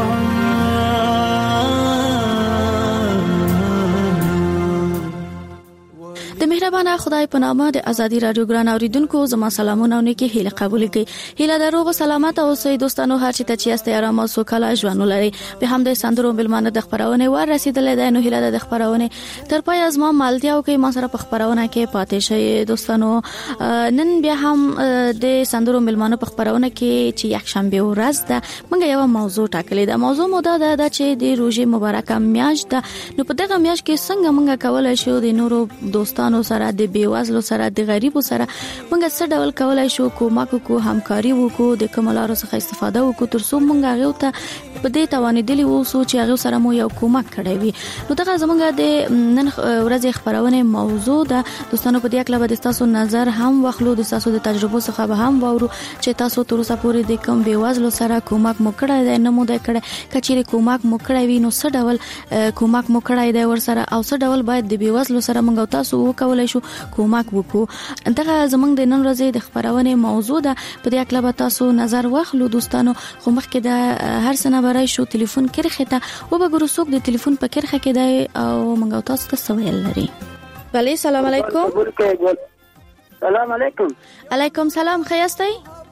د مهربانه خدای په نامه د ازادي رادیو ګران اوریدونکو زما سلامونه او نیکی هیله قبول کړئ. هیله دروغ سلامت او سي دوستانو هر چی ته چې است آرام او سوکاله ژوند ولري. به هم د سندرو بلمانه د خبرونه ور رسیدلې ده. نو هیله د خبرونه تر پای از ما مالتیا او کې ما سره په خبرونه کې پاتې شي دوستانو. نن بیا هم د سندرو بلمانه په خبرونه کې چې یک شنبه ورځ ده موږ یو موضوع ټاکلې ده. موضوع مو دا ده چې د روزي مبارکه میاشت ده. نو په دغه میاشت کې څنګه موږ کولای شو د نورو دوستانو سره د بیوازلو سره د غریبو سره موږ څه ډول کولای شو کومک کو همکاري وکړو د کوملارو څخه استفاده وکړو تر څو موږ هغه ته په دې توانیدلی وو چې هغه سره مو یو کومک کړی وي. نو دغه زمونږ د نن ورځې خبرونه موضوع ده دوستانو. په دې اړه به تاسو نظر هم واخلو د تاسو د تجربو څخه به هم وورو چې تاسو تر اوسه پورې د کوم بیوازلو سره کومک مو کړی دی نه مو دی کړی. کچېرې کومک مو کړی وي نو څه ډول کومک مو کړی دی ور سره او څه ډول باید د بیوازلو سره موږ تاسو وکولای شو کومک وکړو. دغه زمونږ د نن ورځې د خبرونه موضوع ده. په دې اړه به تاسو نظر واخلو دوستانو. خو مخکې د هر څه نه برای شو ټلیفون کرخه ته و به ګورو څوک د ټلیفون په کرخه کې دی او موږ تاسو ته سوال لري. بله سلام علیکم. سلام علیکم. علیکم سلام. خیاستئ؟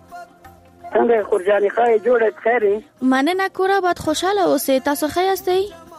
څنګه خورجانی خای جوړه خیری؟ مننه کورا باد خوشاله اوسئ. تاسو خیاستئ؟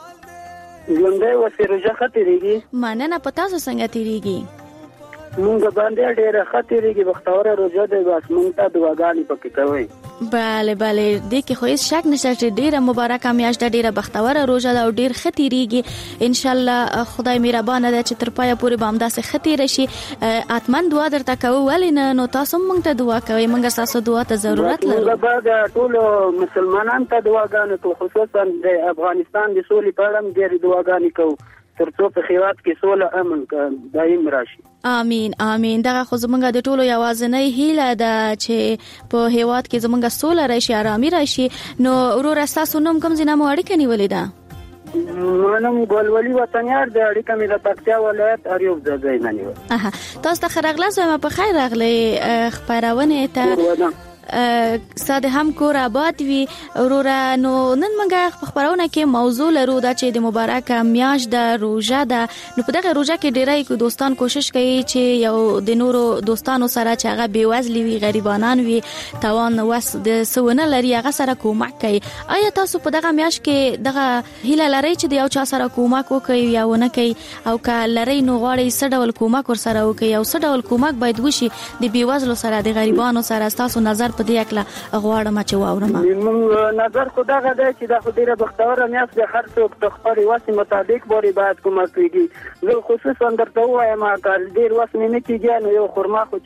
ژوندۍ اوسئ. روزه خطرېږي؟ مننه. په تاسو څنګه تیریږي؟ مونږ باندې ډېره خطرېږي. بختوره روزه ده بس مونږ ته دعاګانې پکې کوي. بله بله دې کې خو هیڅ شک نشته چې ډیره مبارکه میاشت ده. ډیره بختوره روزه ده او ډیر خطرېږي. ان شاء الله خدای مهربان ده چې تر پایه پورې به همداسې خطر شي. اتمن دعا درته کوو ولې نه. نو تاسو مونږ ته دعا کوئ. مونږ تاسو دعا ته ضرورت لرو. مونږ به ټول مسلمانانو ته دعاګانې کوو خصوصا د افغانستان د سولې په اړه ډېرې دعاګانې کوو تر څو په هیواد کې سوله امن دایم راشي. امين امين. دغه خو زمونږ د ټولو یوازینۍ هیله ده چې په هیواد کې زمونږ سوله راشي آرامي راشي. نو ورور تاسو نوم کوم ځای مو اړیکه نیولې ده؟ منم ګلولي وطنیار د اړیکه مې د پکتیا ولایت اریوب ځای نه نیو. تاسو ته خیرغلاس وایم. په خیر راغلی خبرونه ته ساده هم کور آباد وی وروره. نو نن موږ په خبرونه کې موضوع لرو دا چې د مبارکه میاشت د روزه ده. نو په دغه روزه کې ډیری دوستان کوشش کوي چې یو د نورو دوستانو سره چې هغه بیوزلی وي غریبانان وي توان وس د سونه لري هغه سره کومک کوي. آیا تاسو په دغه میاشت کې دغه هیله لرئ چې د یو چا سره کومک وکړئ یا ونه کوي او که لرئ نو غواړئ څه ډول کومک ور سره وکړئ او څه ډول کومک باید وشي د بیوزلو سره د غریبانو سره؟ تاسو نظر په دې اکلا غواړم چې واورم. موږ نظر خو دغه دی چې د خدای بختوره میاشت د هر څوک د خپل وس مطابق بوري باید کومک کیږي. زه خصوصا درته وایم کار ډیر وس نه کیږي نو یو خرما خو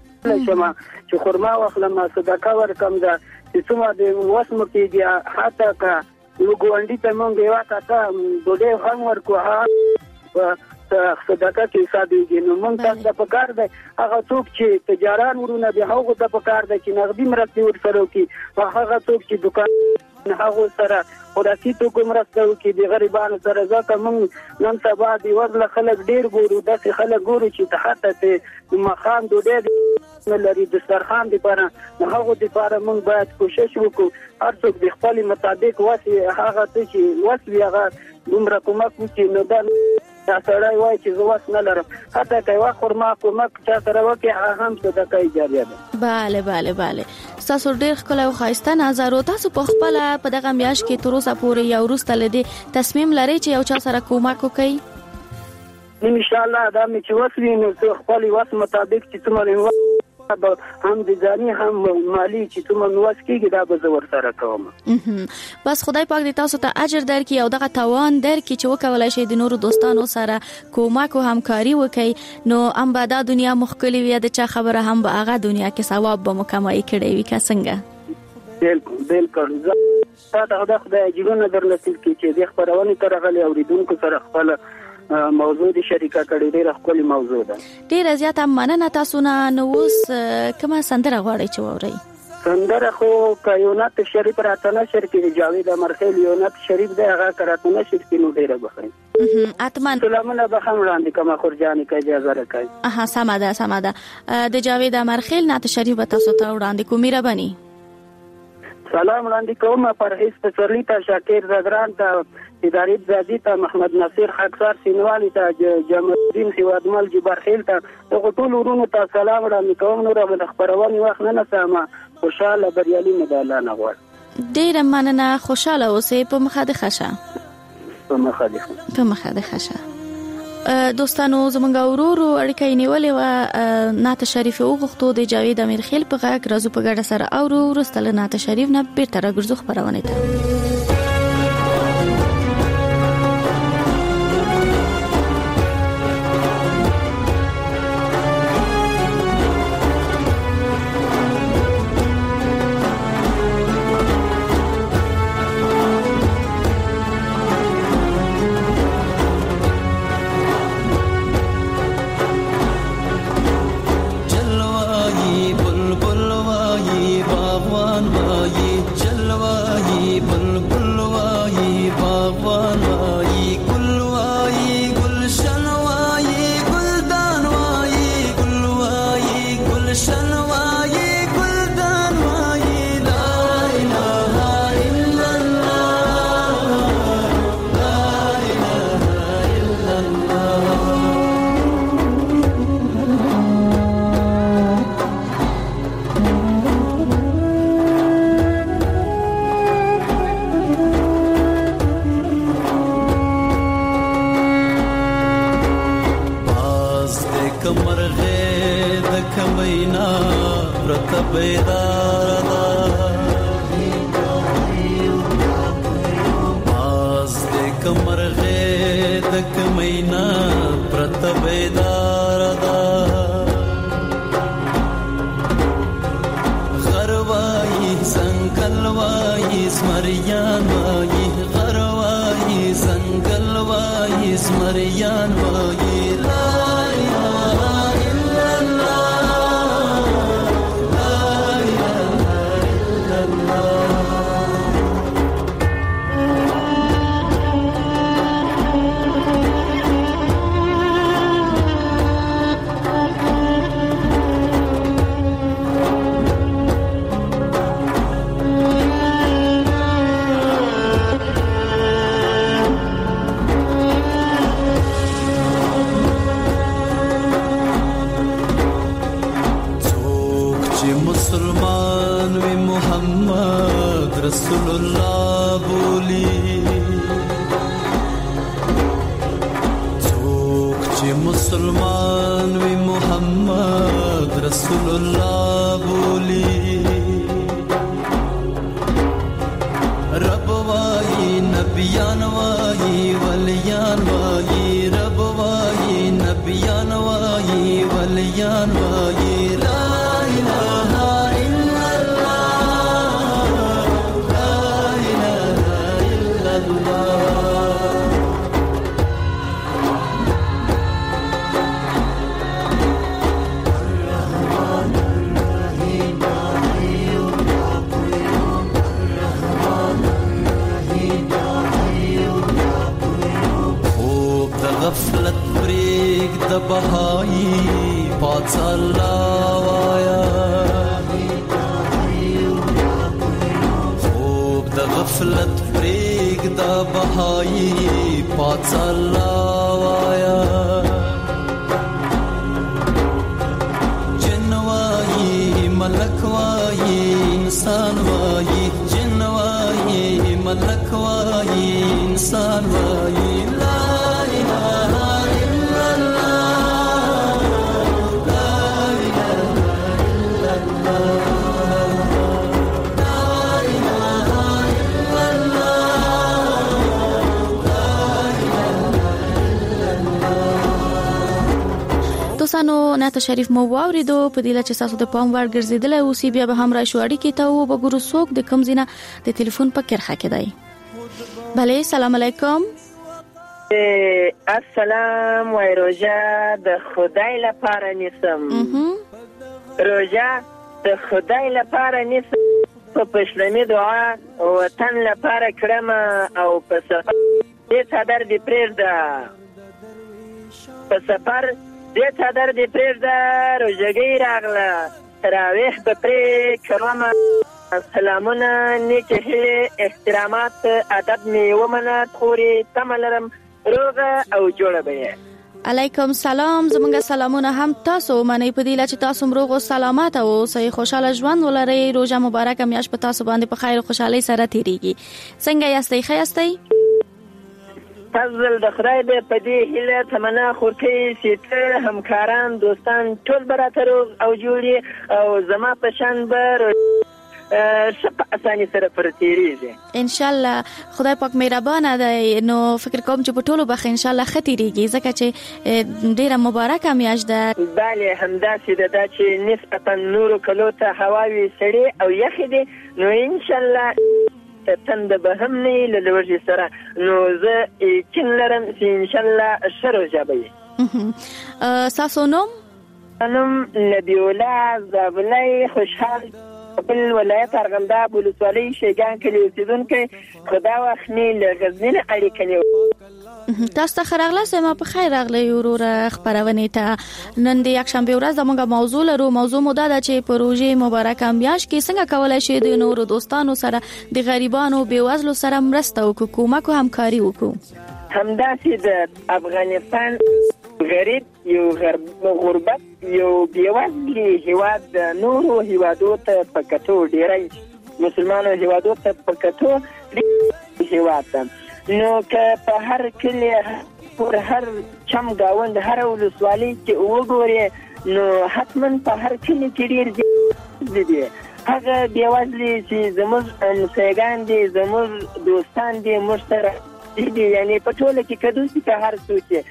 چې خرما واخلم صدقه ورکم دا چې څومره د وس مو کیږي حتی که یو ګوندی ته مونږ یو تا ډوډۍ هم ورکو صدقه کې حسابيږي. نو مونږ ته د پکار دی هغه څوک چې تجاران ورونه به هغه د پکار دی چې نغدي مرستې ورسره وکړي او هغه څوک چې دکان هغه سره خوراکي توکو مرسته وکړي د غریبانو سره. ځکه مونږ نن سبا د وزله خلک ډیر ګورو داسې خلک ګورو چې تحت ته مخام ډوډۍ نه لري د سرخان لپاره. هغه لپاره مونږ باید کوشش وکړو هر څوک د خپل مطابق واسي هغه څه چې واسي هغه دومره کومک وکړي. نو دا سړی وای چې زه واس نه لرم حتی که یو خرما کومک چا سره وکړي هغه هم صدقه جاریه ده. بله بله بله. تاسو ډیر ښکلی او ښایسته نظر. تاسو په خپل په دغه میاشت کې تر اوسه پورې یا وروسته له دې تصمیم لرئ چې یو چا سره کومک وکړئ؟ ان شاء الله دا مې چې وس وي نو خپل وس مطابق چې څومره هم د ځاني هم مالی چې څومره نواز کیږي دا به زه ورسره کوم. بس خدای پاک دې تاسو ته اجر درکړي او دغه توان درکړي چې وکولای شي د نورو دوستانو سره کومک او همکاري وکړي. نو هم به دا دنیا مخکلي وي د چا خبره هم به هغه دنیا کې ثواب به مکمای کړي وي که څنګه؟ بالکل. زه خدای جیرونه درنصیب کړي چې د خبرونه تر غلي اوریدونکو سره خپل موضوع دي شریکه کړي. ډیره خپل موضوع ده. ډیره زیاته مننه تاسو نه. نو اوس کومه سندره غواړئ چې واورئ؟ سندره خو کایونات شریف راتنه شر کې جاوید امرخیل یونات شریف دی هغه کراتنه شر کې نو ډیره بخیر. اتمن سلامونه به هم وړاندې کوم خورجانی کا اجازه راکړئ. سمه ده د جاوید امرخیل نات شریف تاسو ته وړاندې کوم. مهرباني. سلام وړاندې کوم پرهیز پسرلی ته، شاکر زدران ته، اداري زادي ته، محمد نصیر خاکسار سینوالي ته، جمال الدین هیوادمل جبرخیل ته، دغه ټول ورونو ته سلام وړاندې کوم. نور د خبرونې وخت نه نسم، خوشاله بریالي مې د الله نه غواړم. ډېره مننه، خوشاله اوسئ. په مخه د خشه په مخه د خشه. دوستانو زمونږ ورورو اړیکه یې نیولې وه، نعت شریف وغوښتو د جاوید امیرخیل په غږ. راځو په ګډه سره اورو. وروسته له نعت شریف نه بیرته راګرځو خپرونې ته. دوستانو نعت شریف مو واوریدو. په دې لچ تاسو ته پام ورګرځیدل او سی بیا به هم را شو اړیکې ته او وګورو څوک د کم زینه د ټلیفون په کرخه کې دی. بله سلام علیکم. السلام وای روژه د خدای لپاره نیسم، روژه د خدای لپاره نیسم، په پښلمې دعا وطن لپاره کړم او په سفر دې څادر دې پرېږده، په سفر دې څادر دې پرېږده، روژګۍ راغله تراویح به پرې کوم، سلامونه، نیک هیلې، احترامات، ادب مې ومنه، خورې تمه لرم روغه او جوړه به یې. علیکم سلام. زمونږ سلامونه هم تاسو ومنئ په دې چې تاسو روغ او سلامت اوسئ، خوشاله ژوند ولرئ. روژه مبارکه میاشت په تاسو باندې په خیر او خوشحالۍ سره تیریږي. څنګه یاستئ؟ ښه یاستئ؟ فضل د خدای دې په دې هیله تمنا خورکې چې ته همکاران دوستان ټول به راته روغ او جوړ او زما په شان به په اسانۍ سره پر تیریږي ان شاء الله. خدای پاک مهربانه دی، نو فکر کوم چې په ټولو به ان شاء الله ښه تیریږي ځکه چې ډیره مبارکه میاشت ده. بله همداسې ده، دا چې نسبتا نورو کلو ته هواوې سړې او یخې دي، نو ان شاء الله تنده به هم نه له لوږې سره، نو زه یقین لرم چې ان شاء الله ښه روژه به وي. ستاسو نوم؟ نوم نبی الله زابلی خوشحال، بل ولایت ارغنداب ولسوالۍ شیګان کلي اوسیدونکی، خدا واخلي له غزني نه اړیکه نیولې. تاسو ته ښه راغلاست. ما په خیر راغلی وروره خپرونې ته. نن د یکشنبې ورځ زموږ موضوع لرو. موضوع مو دا ده چې په روژې مبارکه میاشت کې څنګه کولای شئ د نورو دوستانو سره، د غریبانو بېوزلو سره مرسته وکړو، کومک او همکاري وکړو. همداسې د افغانستان غریب یو غربت یو بېوزلي هیواد د نورو هیوادو ته په کتو، ډېری مسلمانو هیوادو ته په کتو هیواد ده. نو که په هر کلي، پر هر چم گاوند، هر ولسوالۍ کې وګورې، نو حتما په هر کلي کې ډېر دي هغه بېوزلي چې زموږ همسایګان دي، زموږ دوستان دي، موږ سره دي. یعنې په ټوله کې که دوستي که هر څوک چې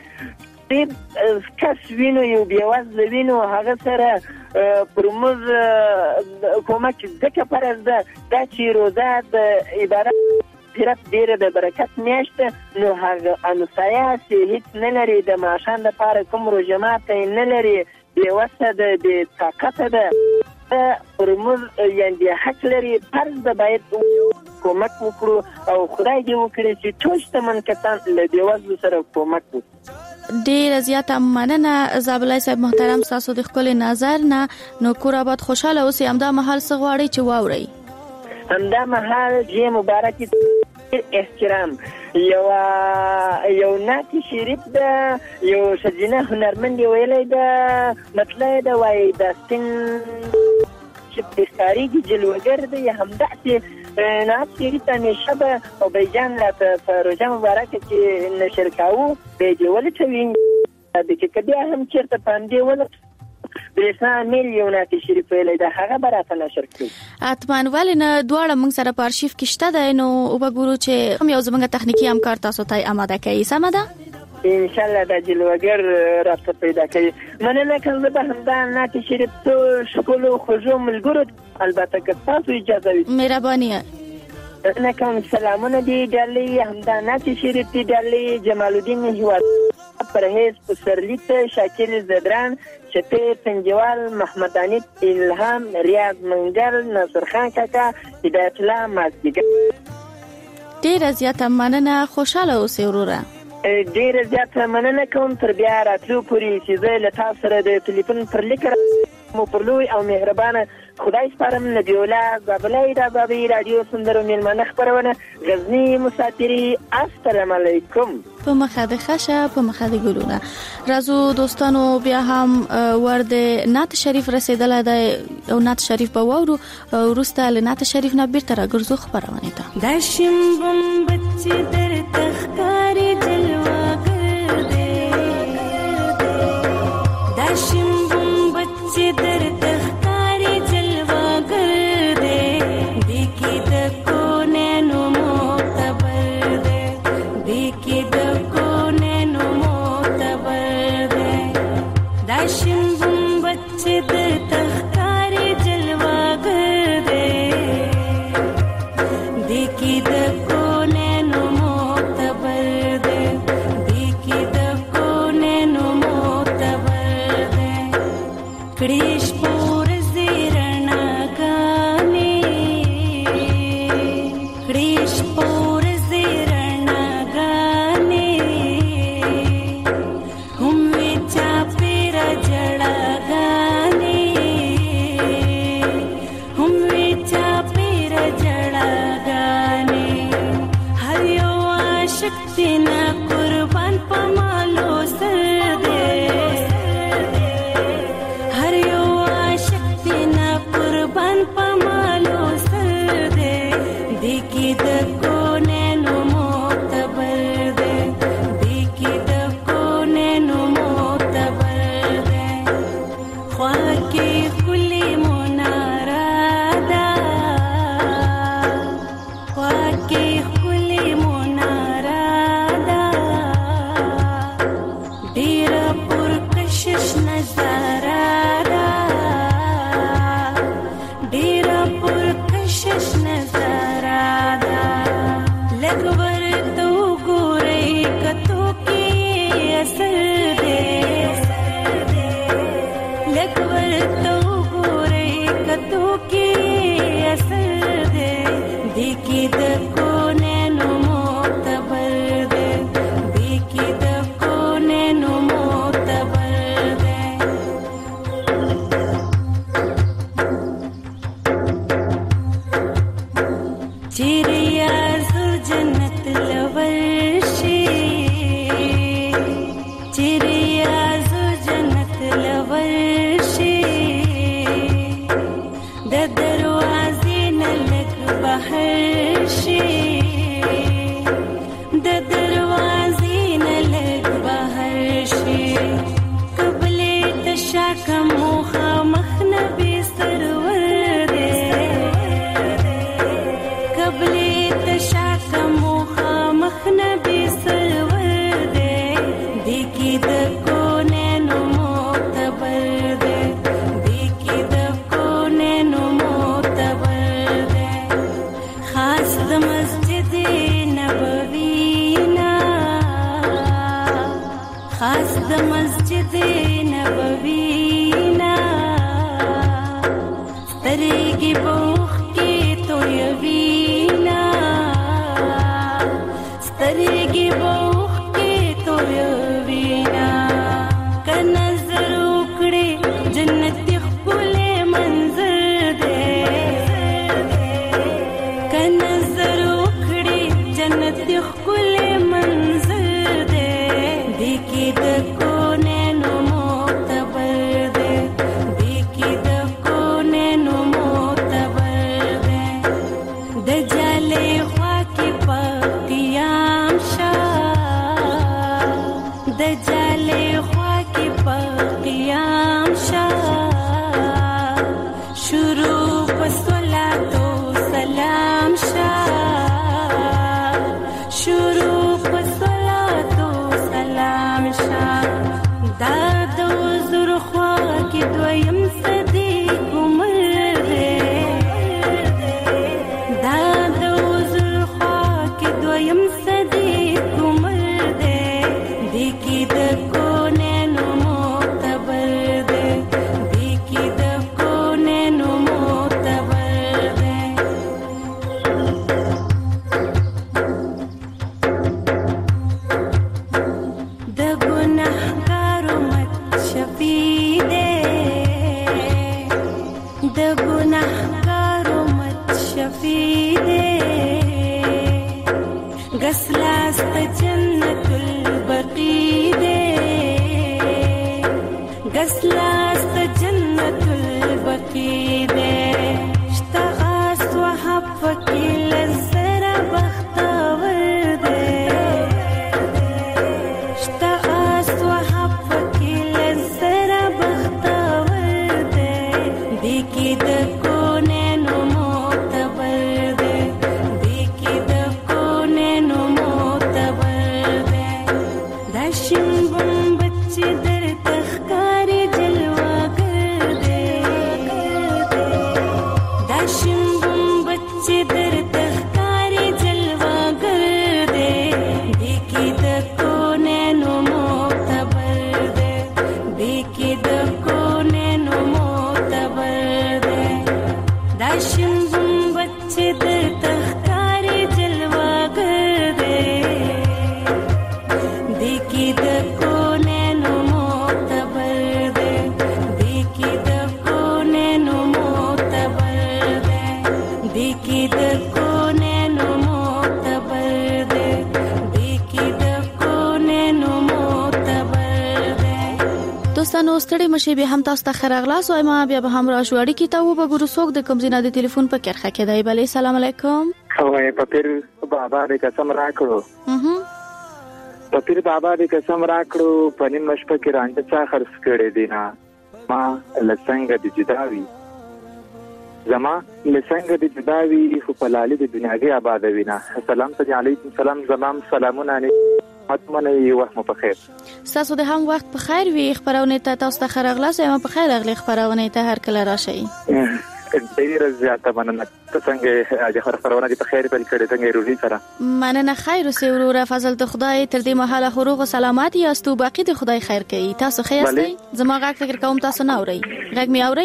کس وینو، یو بېوزله وینو، هغه سره پر موږ کومک ځکه فرض ده دا چې روژه د عبادت پیرت ډېره د برکت میاشت ده، نو هغه همسایه چې هیڅ نه لري، د ماښام دپاره کوم روژه ماتی نه لري، بېوسه ده، بېطاقته ده، پر موږ یعنې حق لري، فرض ده باید کومک وکړو او خدای دې وکړي چې ټول شتمن کسان له بېوزلو سره کومک وکړي. ډیره زیاته مننه زابلای صاحب محترم، تاسو د خپل نظر نه. نو کور آباد خوشاله اوسئ. همدا مهال څه غواړئ چې واورئ؟ همدا مهال چې مبارکي احترام یو نعت شریف ده، یو ښځینه هنرمندې ویلی ده، مطلع ده وایي دا سپین چې پرې ښکارېږي جلوهګر دی، همداسې نعت شریف همیشه به اوبیجان راته په روژه مبارکه کې نشر کاوه، به یې دې ولټوي که بیا هم چېرته په همدې ولټ برېښنا میل یو نعت شریف ویلی ده، هغه به راته نشر کړي. حتما، ولې نه؟ دواړه موږ سره په ارشیف کې شته دی، نو وګورو چې هم یو زموږ تخنیکي همکار تاسو ته اماده کوي. سمه ده؟ انشاءالله دا جلوهګر راته پیدا کوي. مننه کوم. زه به همدا نعت شریف څو ښکلو خوږو ملګرو، البته که تاسو اجازه وي. مهرباني. مننه کوم. سلامونه دي ډالۍ، همدا نعت شریف دي ډالۍ، جمال الدین هیواد، پرهیز پسرلیت، شاکر زدران، شفیع پنجوال، محمد انیت، الهام، ریاض منگل، ناصر خان کاکا، هدایت الله مازدیګر. ډیره زیاته مننه. خوشاله اوسئ وروره. ډیره زیاته مننه کوم. تر بیا راتلو پورې چې زه له تاسو سره د تلیفون پر لیک مو پر لوی او مهربانه خدای سپارم. نبی الله زابلی رابابی رادیو سندرو میلمانه خپرونه غزنی مسافری. السلام علیکم. په مخه د خشه، په مخه د ګلونه. راځو دوستانو، بیا هم ورد نعت شریف رسیدله ده او نعت شریف به واورو. وروسته له نعت شریف نه بیرته راګرځو خپرونې ته. دا شمبم بچې درته ښکاري جلوهګر دی، دا شمبم بچې درته ښکاري جلوهګر دی، دې کې د کونینو معتبر دی، دې کې د کونینو معتبر دی، دا شمبم بچې درته ښکاري جلوهګر دی، دې کې د کونینو معتبر دی. عاشق نه قربان پمالو سر دے هر یو عاشق نه قربان پمالو سر دے دیکی د کونینو معتبر دے دیکی د کونینو معتبر دے خواکی خلی منارا دا خواکی خلی منارا دا ډیر پر کشش نظارا دا ډیر پر کشش نظارا دا لګور تو ګورې کتو کې اثر دے لګور تو ګورې کتو کې اثر دے دیکی د کونینو معتبر دے دیکی د کونینو معتبر دے چیریا زر جنت لورشی چیریا زر جنت لورشی د دروازې نه لږ بهر شي د دروازې نه لږ بهر شي قبلې تشا کم مخامخ نبي سرور دی قبلې تشا کم مخامخ نبي سرور دی دیکی د کونینو معتبر دی دیکی د کونینو معتبر دی خاص د مسجد نبوی نا خاص د مسجد نبوی نا سترګې بوخ کې تویوینا سترګې بوخ کې تویوینا که نظر وکړې جنت ښکلی منظر دی که نظر وکړې جنت ښکلی منظر دی دیکی د کونینو معتبر دی دیکی د کونینو معتبر دی د جالې خوا کې په قیام شا د جالې خوا کې په قیام شا شروع په صلات و سلام شا شروع په صلات و سلام شا دا د حضور خوا کې دویم صدیق عمر دی دا د حضور خوا کې دویم صدیق عمر دی دیکی د کونینو معتبر دی دیکی د کونینو معتبر دی د ګناهګارو مت شفیع دی د ګناهګارو مت شفیع دی غسلاست جنت البقیع دی غسلاست جنت البقیع دی اشتغاس وحب فکی لزر بختور دی اشتغاس وحب فکی لزر بختور دی دیکی د کونینو معتبر دی دیکی د کونینو معتبر دی دا شین بم بچی در تخکاری جلوه دوستانو ستړي مشي به هم تاسو ته خراغلاس او ما بیا به هم را شوړی کی ته و به ګورو څوک د کوم زینه د ټلیفون په کرخه کې دی. بله سلام علیکم. اوه پپیر بابا دې قسم راکړو. پپیر بابا دې قسم راکړو په نیم شپه کې رانجه چا خرڅ کړې دي نه ما لسنګ دې جداوي زما لسنګ دې جداوي خو په لالي د دنیاګي آباد وینا. السلام علیکم. سلام زمام سلامونه متمنه یو وخت مو په خیر. تاسو د هم وخت په خیر وي. خبرونه ته تاسو ته خراغلاس او په خیر اغلی خبرونه ته هر کله راشي. ډیر زیاته مننه. څنګه د خبرونه په خیر بل کړه څنګه روزي سره مننه. خیر اوسې وروره فضل ته خدای تر دې مهاله خروغ او سلامات یاستو. باقی د خدای خیر کوي. تاسو خیر یاستئ؟ زما غږ فکر کوم تاسو نه اورئ. غږ می اورئ؟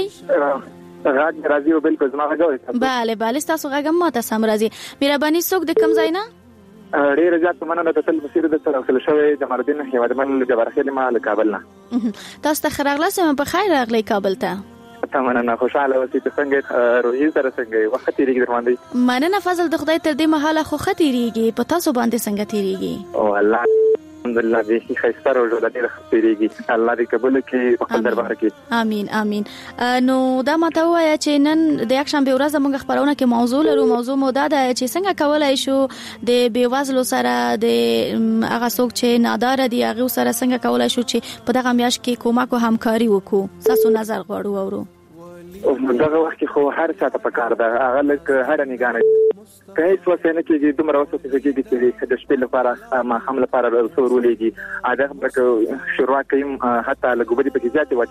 غږ راځي او بالکل زما غږ اورئ. بله تاسو غږ ما ته سم راځي. مهرباني څوک د کم ځای نه؟ ډیر زیات مننه. د تل بصیر د سره خل شوی جمال الدین هیوادمن جبارخیل مال کابل نه. تاسو ته خراغلاس هم په خیر راغلی کابل ته. مننه. خوشاله اوسئ. څنګه روحي سره څنګه وخت تیریږي درماندې؟ مننه فضل د خدای تر دې مهاله خو ختیریږي. په تاسو باندې څنګه تیریږي؟ او الله الحمدلله دې خیسته روزه د ډیر تیریږي. الله دې قبول کړي په خپل دربار کې. امين امين. نو دا ماته وایا چې نن د یک شنبه ورځ موږ خبرونه کې موضوع لرو. موضوع مو دا ده چې څنګه کولای شو د بیوازلو سره د هغه څوک چې نادار دي هغه سره څنګه کولای شو چې په دغه میاشت کې کومک او همکاري وکړو. تاسو نظر غواړو اورو. دغه وخت کې خو هر څه ته پکار ده. هغه لکه هر نگانه هیڅ وسنه کې دومره وسه کې چې د شپې لپاره ما هم لپاره ورولېږي. اده به شروع کوم حتی لګوبدي په کې ځاتې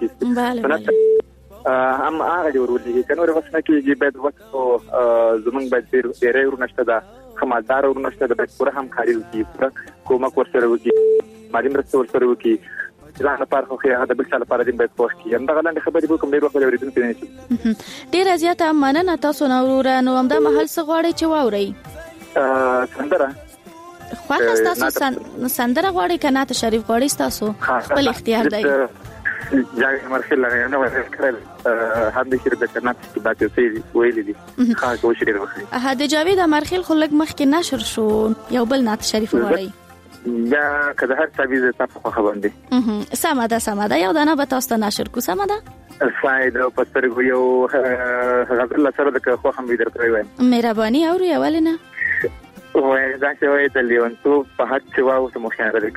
واچي هم هغه ورولېږي. کنه وسنه کې به وخت زمونږ به ډېرې ورنشته ده. خمالدار ورنشته ده. به پوره همکاري وکړي. کومک ورسره وکړي. مالي مرسته ورسره وکړي. ځان لپاره خو هغه د بل څه لپاره دې باید پوښتنه کړي. همدا غلند خبرې به کوم ډیر وخت اوریدل کېږي. ډیر زیاته مننه. تاسو نو وروره نو همدا محل څه غواړي چې واوري؟ سندره خو تاسو سندره غواړي کنه ته شریف غواړي؟ تاسو خپل اختیار دی. جاګ مرخل لغه نو ورکړل هم د شیر د کنات په داتې سي ویلې دي. ها کوشش وکړي. د جاوید مرخل خو لګ مخ کې نشر شو. یو بل نات شریف غواړي یا کله هر څه ویزه تاسو خو باندې سماده یو دانه به تاسو ته نشر کو. سماده فائدہ پسترګو یو غزل سره د خو هم ویدر کوي. مهرباني اوري اولنه وای دا چې وای د لیونتو په حد چې واو ته مخاطره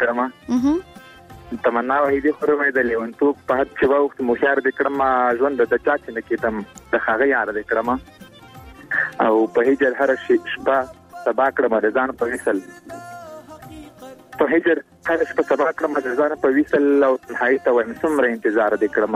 کړم. تمنا وای دي خو مې د لیونتو په حد چې واو ته مخاطره کړم. ژوند د چا چې نه کېدم د هغه یار دې کړم او په هجر هر شپه سبا کړم د ځان په وصل. په هجر هر شپه سبا کړم د ځان په وصل او تنهایی ته وایم څومره انتظار دې کړم.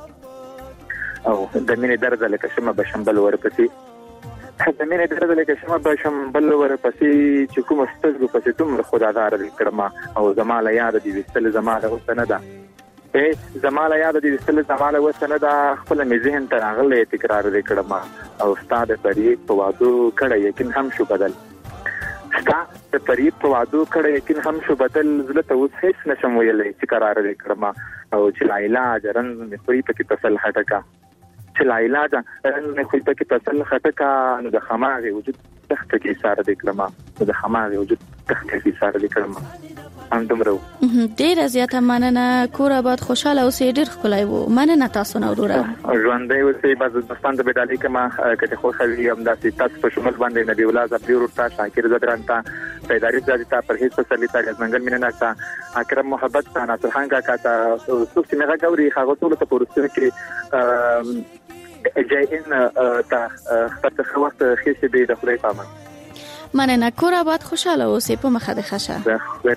او د مینې درد لکه شمه بشمبل ورپسې د مینې درد لکه شمه بشمبل ورپسې چې کوم سترګو پسې دومره خدادار دې کړم. او زما له یاد دې وستل زما له وسنه ده. زما له یاد دې وستل زما له وسنه ده. خپل مې ذهن ته راغلی تکرار دې کړم. او استاد فریق په وادو کړه یقین هم شو بدل. استاد فریق په وادو کړه یقین هم شو بدل. زله ته اوس هیڅ نشم ویلای چې قرار دې کړم. او چې لا علاج رن مې خوري په کې تسل هټکا. چې لا علاج رن مې خوري په کې تسل هټکا. نو د خماغه وجود تخت کې سار دې کړم. د خماغه وجود تخت کې سار دې کړم. هم دومره ډیر زیاته مننه. کور آباد خوشاله اوسې. ډیر ښکلی وو. مننه تاسو نو وروره. ژوندۍ اوسئ. بعض دوستان ته بدالي کما کته خو خوي هم داسې تاسو په شمول باندې نبی ولاد عبد ورتا شاکر زدران تا پیداری ځای ته پر هیڅ فصلی تا غنګل مینه تا اکرم محبت تا ناصر خان کا تا څوک چې مګه غوري هغه ټول ته پورسته کې جاین تا خپل وخت خېسه به د خدای پامن. مننه. کور آباد خوشاله اوسې. په مخه د خشه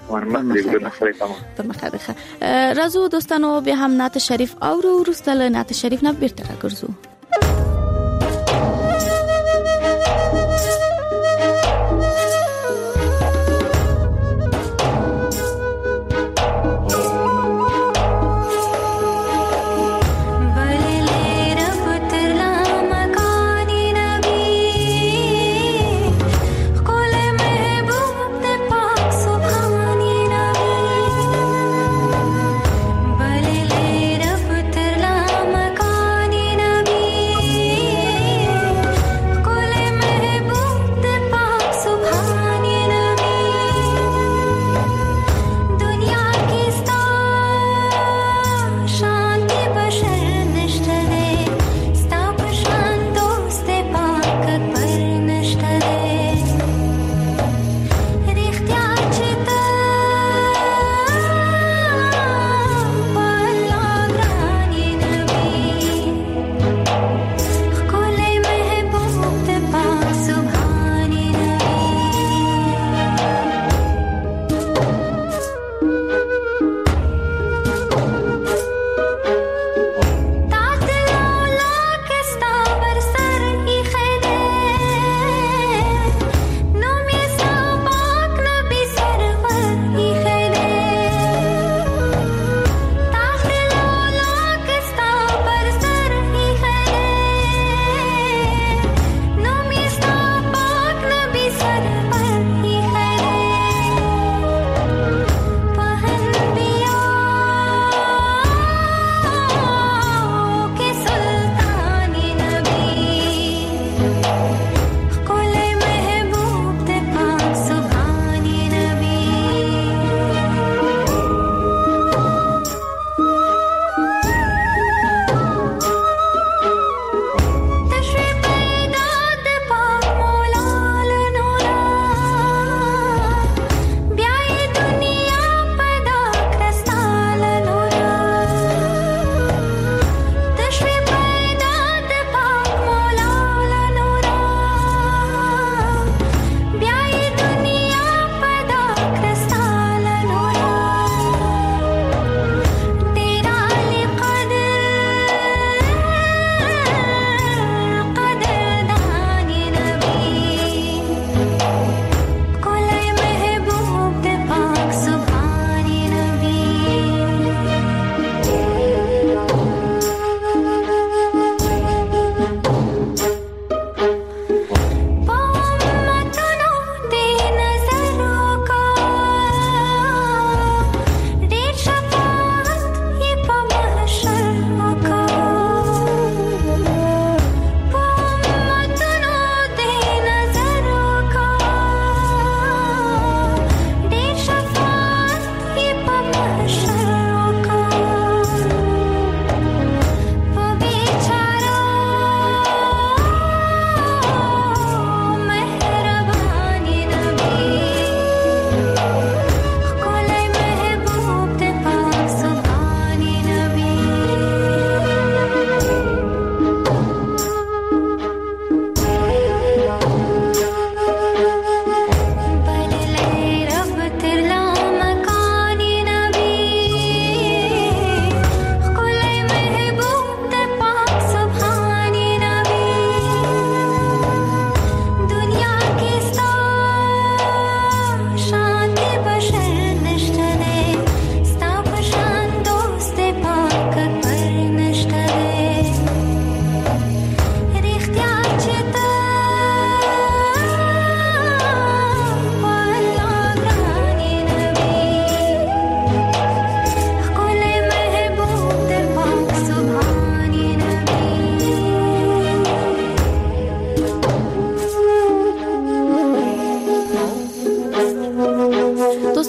په مخه د خشه. رازو دوستانو به هم نعت شریف اورو. ورستل نعت شریف نه بیرته راګرځو. بل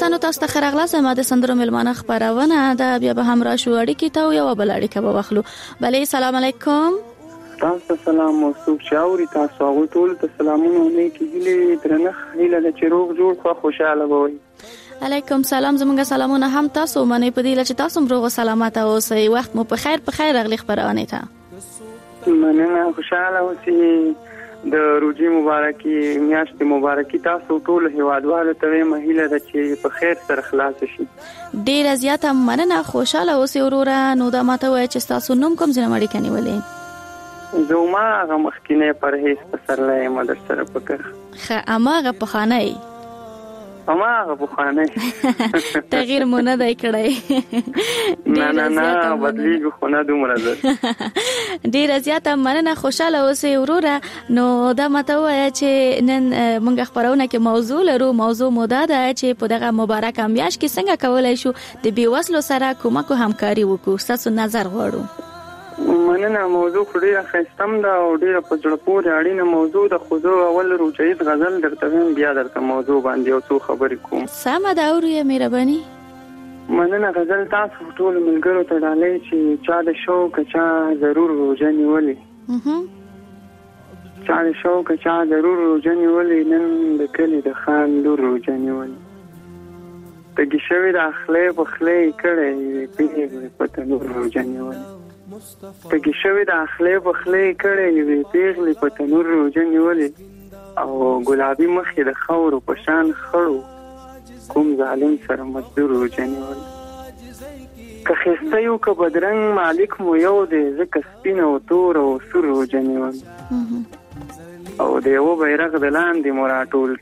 دوستانو تاسو ته خیرغله زما د سندرو ملمانه خبرونه ده بیا به هم راشو اړیکې ته یو بل اړیکه به واخلو. بله سلام علیکم. تاسو سلام او څوک چاوري تاسو هغه ټول ته سلامونه نیکی هیله درنه هیله د چروغ جوړ خو خوشاله وي. علیکم سلام زمونږ سلامونه هم تاسو منې په دې چې تاسو روغ او سلامت اوسئ. وخت مو په خیر راغلی خبرونه ته. مننه خوشاله اوسئ. د روزي مبارکي میاشت مبارکي تاسو ټول هیوادوالو ته مهیله ده چې په خیر سره خلاص شي. ډیر زیاته مننه خوشاله اوسئ وروره. نو دا ماته وای چې تاسو نوم کوم ځای مړی کني ولې؟ زما هغه مخکینه پرهیز په سر لای مدر سره پکړ. خه اماغه په خانه اماغه په خانه تغییر مونږ نه دی کړی. نه بدلیږي خو نه دومره ده. ډیر زیاته مننه خوشاله اوسئ وروره. نو دا ماته وای چې نن مونږ خبرونه کې موضوع لرو. موضوع مو دا ده چې په دغه مبارک میاشت کې څنګه کولای شو د بیوسلو سره کومک او همکاري وکړو. تاسو نظر غواړو. مننه موضوع ډیره ښایسته ده او ډیره په زړه پورې اړینه موضوع ده. خو زه اول روچایت غزل درته بیا درته موضوع باندې یو څو خبرې کوم. سمه ده اورئ مهرباني. مننه غزل تاسو ټول ملګرو ته ډالۍ چې چا د شوق چا ضرور روزه نیولې. چا د شوق چا ضرور روزه نیولې. نن د کلي د خان لور روزه نیولې. تګي شوی د اخلې په خلې کړې پیغلې په تنور روزه نیولې. تګي شوی د اخلې په خلې کړې پیغلې په تنور روزه نیولې. او ګلابي مخې د خاورو په شان خړو کوم ظالم سره مزدور روزه نیولې. که خسته یو که بدرنګ مالک مو یو دی ځکه سپین او تور او سور روزه نیولې. او د یو بیرغ د لاندې مراټول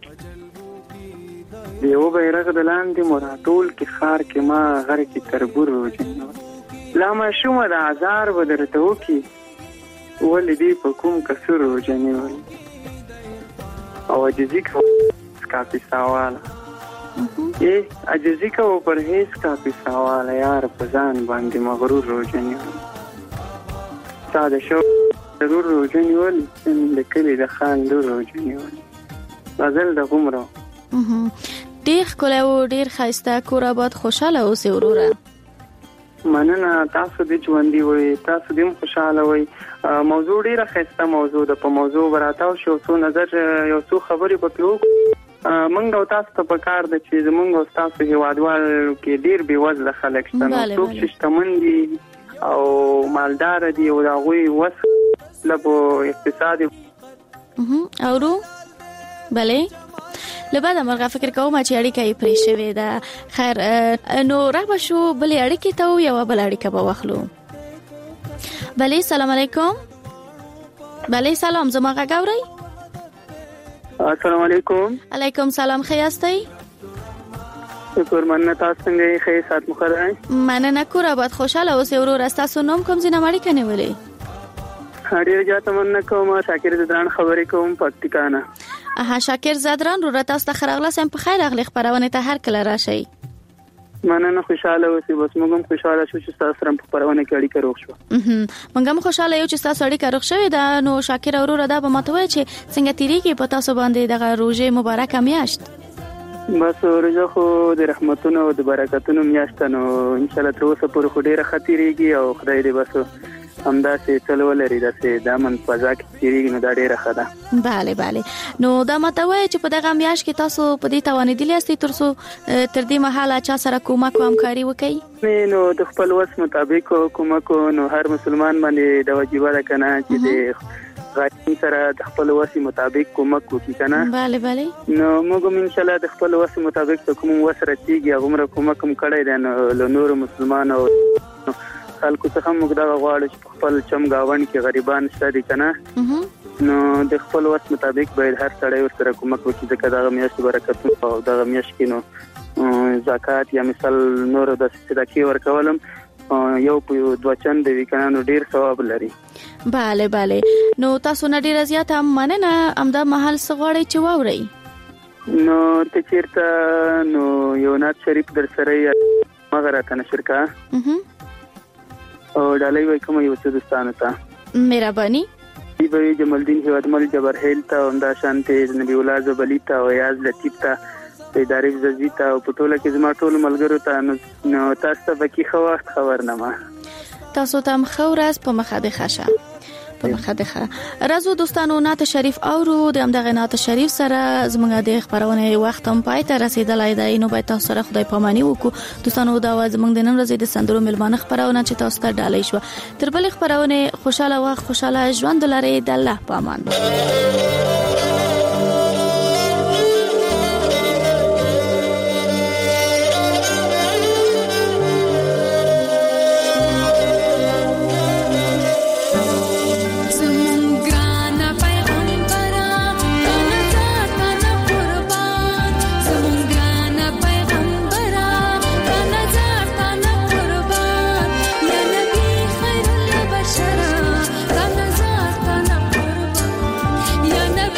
د یو بیرغ د لاندې مراټول کې خار کې ما غر کې تربور روزه نیولې. لا ماشومه د آزار به درته وکي ولې دی په کوم کسور روزه نیولې. او عجزي کوه کافي سواله عجزي کوه پرهیز کافي سواله یار په ځان باندې مغرور روزه نیولې. تا د شوق ضرور روزه نیولې. د کلي د خان لور روزه نیولې. غزل د غمرو. ډیر ښکلی او ډیر ښایسته کور آباد خوشاله اوسئ وروره. مننه تاسو دې ژوندي وئ. تاسو دې خوشاله وئ. موضوع ډیره ښایسته موضوع ده. په موضوع براتاو شو څو نظر یو څو خبرې په پیو منګ او تاسو ته پکار ده چې زمونږ او تاسو هیوادوال کې ډیر بیوزله خلک شته. نو څوک چې شتمن دي او مالدار دي او د هغوی وس لپو اقتصادي اورو بله لبعد مرغه فکر کوم چې اړیکه یې پرې شوې ده. خیر نو راغب شو بلې اړیکې ته یو بل اړیکه به واخلو. بله سلام علیکم. بله سلام زما غږ اورئ؟ السلام علیکم. علیکم سلام ښه یاستئ؟ شکر مننه تاسو څنګه یې؟ ښه سات مو ښه دی؟ مننه کور آباد خوشاله اوسئ وروره. ستاسو نوم کوم ځای نه اړیکه نیولې؟ ډېر زیاته مننه کوم. شاکر زدران خبرې کوم پکتیکا نه. شاکر زدران رو تاسو ته خیرغله سم په خیر اغلی خبرونه ته هر کله راشي. مننه خوشاله اوسئ. بس موږ هم خوشاله شو چې تاسو سره په خبرونه کې اړیکه روغ شو. موږ هم خوشاله یو چې تاسو اړیکه روغ شوې ده. نو شاکر وروره دا به ماته وای چې څنګه تیریږي په تاسو باندې دغه روزه مبارکه میاشت. بس روزه خو د رحمتونو او د برکتونو میاشت نو ان شاء الله تر اوسه پورې خو ډیره خطرېږي او خدای دې بس همداسې چلو لري داسې د امن فضا کې تیریږي نو دا ډیره ښه ده. بله بله. نو دا ماته وایي چې په دغه میاشت کې تاسو په دې توانېدلي یاستئ تر دې مهاله چا سره کومک او همکاري وکړئ؟ نو د خپل وس مطابق کومک نو هر مسلمان باندې د واجبه ده که نه چې د غریب سره د خپل وس مطابق کومک وکړي که نه. بله بله. نو موږ هم انشاءالله د خپل وس مطابق ته کوم وس رسېږي هغومره کومک هم کړی دی. نو له نورو مسلمانو خلکو څخه موږ دغه غواړو چې په خپل چم گاونډ کې غریبان شته دي که نه نو د خپل وس مطابق باید هر سړی ورسره کومک وکړي ځکه دغه میاشت برکتونه او دغه میاشت کې نو زکات یا مثال نورو د صدقې ورکول هم یو په دوه چنده وي که نه نو ډېر ثواب لري. بله بله. نو تاسو نه ډېره زیاته مننه. همدا مهال څه غواړئ چې واورئ؟ نو ته چېرته نو یو نعت شریف در سره یې مغه راته نشر کړه او ډالۍ وای کوم یو څه دوستانو ته مهرباني. دی به جمال الدین هیوادمل جبر هیل ته همدا شانتې نبی الله زبلی ته او یاز لطیف ته ادارې وزیر ته او په ټوله کې زما ټول ملګرو ته نو تاسو ته بکی خو وخت خبرنامه تاسو ته مخورز په مخه د خشه په مخه د خه راځو دوستانو نعت شریف اورو د همدغه نعت شریف سره زموږ د خبرونه وخت هم پای ته رسیدلای دی نو باید تاسو سره خدای پامانی وکړو دوستانو دا زموږ د نن ورځې د سندرو ملمانه خبرونه چې تاسو ته ډالۍ شو تر بل خبرونه خوشاله وخت خوشاله ژوند لري د الله پامان Ya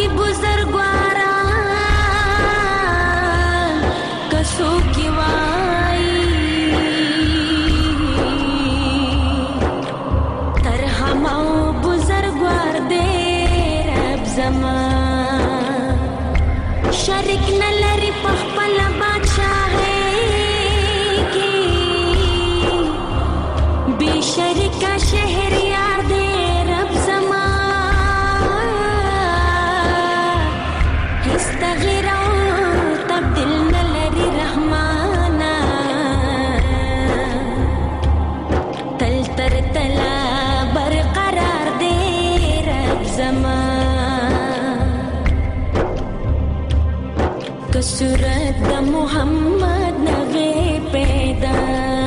सूरत द मोहम्मद नवे पैदा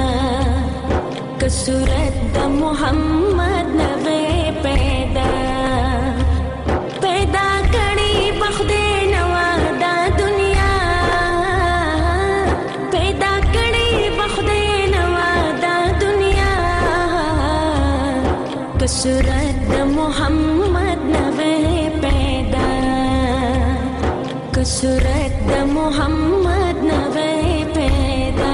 सूरत द मोहम्मद नवे पैदा पैदा करी बखदे नवादा दुनिया पैदा करी बखदे नवादा दुनिया सूरत द मोहम्मद नवे पैदा सूरत द मोहम्मद नवे पैदा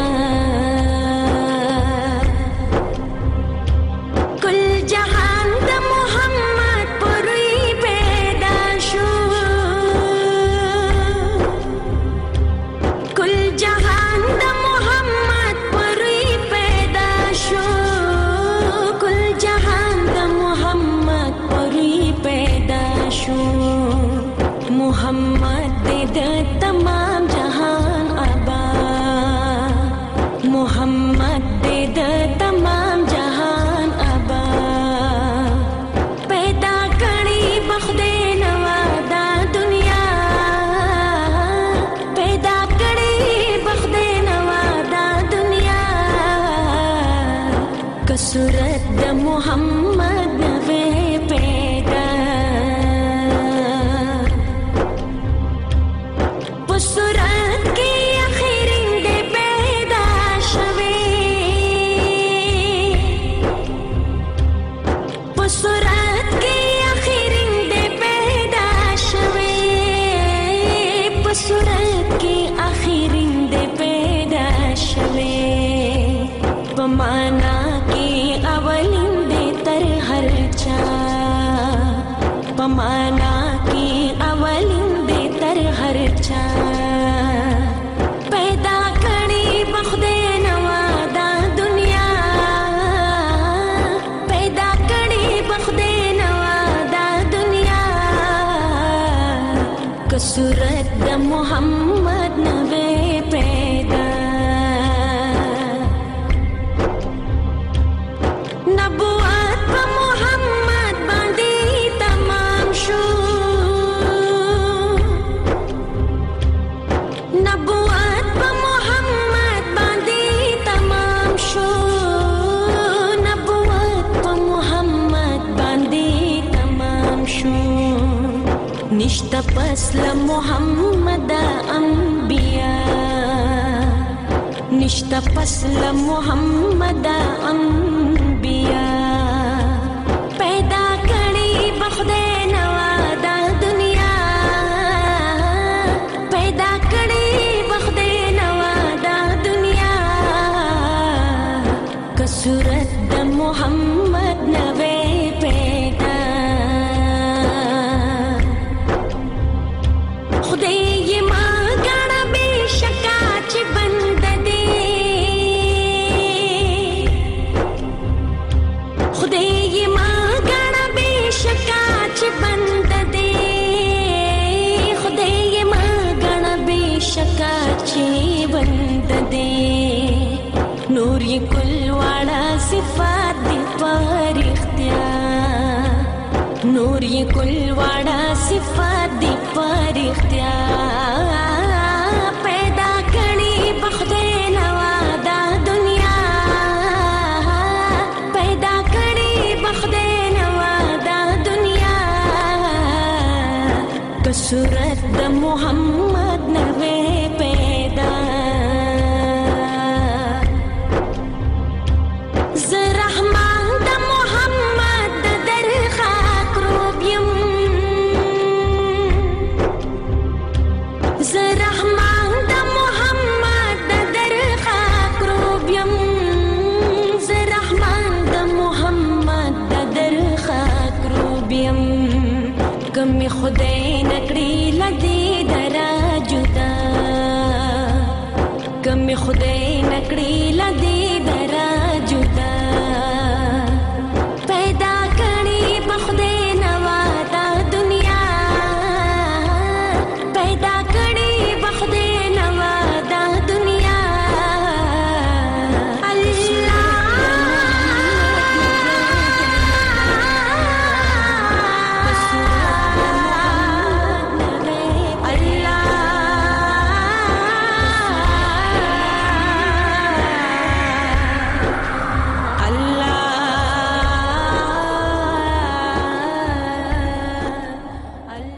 कुल जहान द मोहम्मद पुरी पैदा शो कुल जहान द मोहम्मद पुरी पैदा शो कुल जहान द मोहम्मद पुरी पैदा शो मोहम्मद दे तमाम जहान आबा मोहम्मद दे तमाम जहान आबा पैदा करी बखदे नवादा दुनिया पैदा करी बखदे नवादा दुनिया सूरत द मोहम्मद नवे पैदा सूरत की आखिरिंदे पैदा शवे सूरत की आखिरिंदे पैदा शवे सूरत की आखिरिंदे पैदा शवे पमाना की अवलिंदे तर हर चा पमाना की अवलिंदे तर हर चा पैदा करी बखदे नवादा दुनिया पैदा करी बखदे नवादा दुनिया सूरत द मोहम्मद नवे पैदा नबुवत प मोहम्मद बांधी तमाम शो नबुवत प मोहम्मद बांधी तमाम शो नबुवत प मोहम्मद बांधी तमाम शो निश्ता पसल मोहम्मद अंबिया निश्ता पसल मोहम्मद अंबिया पैदा करी बखदे नवादा दुनिया पैदा करी बखदे नवादा दुनिया सूरत द मोहम्मद नवे पैदा खुदे ये मांगना बेशका च बंद दे खुदे ये मांगना बेशका च बंद दे खुदे ये मांगना बेशका च बंद दे नूर ये कुलवाड़ा सिफात दी पर इख्तियार नूर ये कुलवाड़ा सिफात दी पर इख्तियार पैदा करी बखदे नवादा दुनिया पैदा करी बखदे नवादा दुनिया सूरत द मोहम्मद नवे पैदा خدای نکړي لدی درا جدا کم خدای نکړي لدی